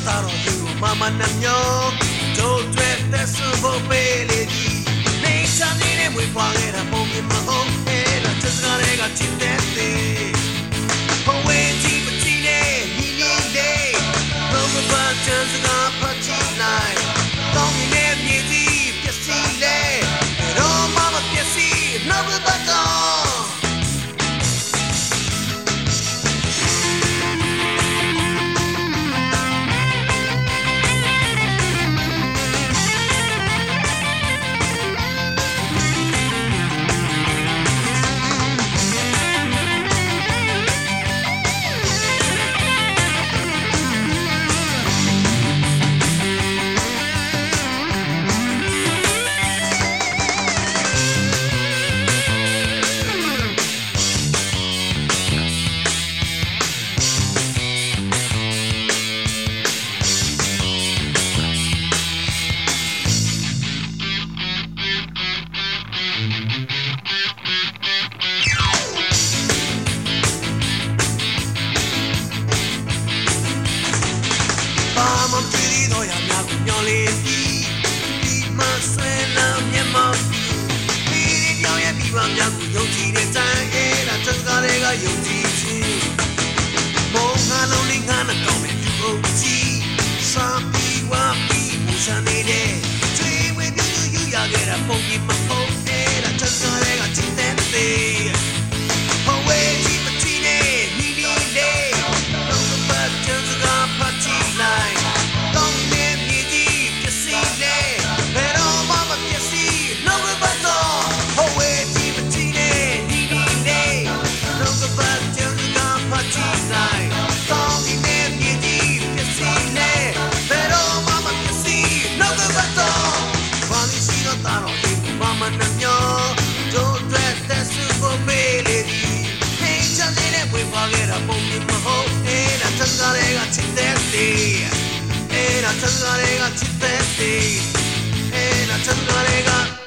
တော့ဒီမမနှမျောကျိုးတွေ့တဲ့စဖို့ပေးလေဒီနေချမ်းနေတဲ့မွေးဖွားခဲ့တာပုံမြင်မဟုတ်အဲ့ဒါချက်စကားတွေကချစ်တဲ့သေးဘဝကြီးမကြည့်နဲ့ညီညီလေးလုံးမပါချမ်းစကားဖတ်ကြည့်လိုက်ကောင်းမြင်တဲ့မြေကြီးပျက်စီးလေတော့မမပျက်စီးနောက်ဘက်တော့မမပြေတော့ရများကိုညော်လေးဒီမဆွဲလာမျက်မှောက်ဒီကြောင်ရဲ့ဒီပါများကိုယုံကြည်တဲ့တိုင်းအဲ့ဒါချက်စကားတွေကယုံကြည်ခြင်းမုံငါလုံးလေးငါနဲ့ကောင်းတဲ့သူ့ကြည့်စာပီဝါပီမူစနေတဲ့ချွေးဝဲပြူယူရခဲ့တာပုံကြီးမဟုတ်တဲ့ဒါချက်စကားတွေကချစ်တဲ့သေးဘဝကြီးမကြည့်နဲ့ညီညီလေးလုံးမပတ်ချက်စကားဖတ်ကြည့်လိုက်ချစ်တဲ့သေးအဲ့ဒါချက်စကားတွေကချစ်တဲ့သေးအဲ့ဒါချက်စကားတွေက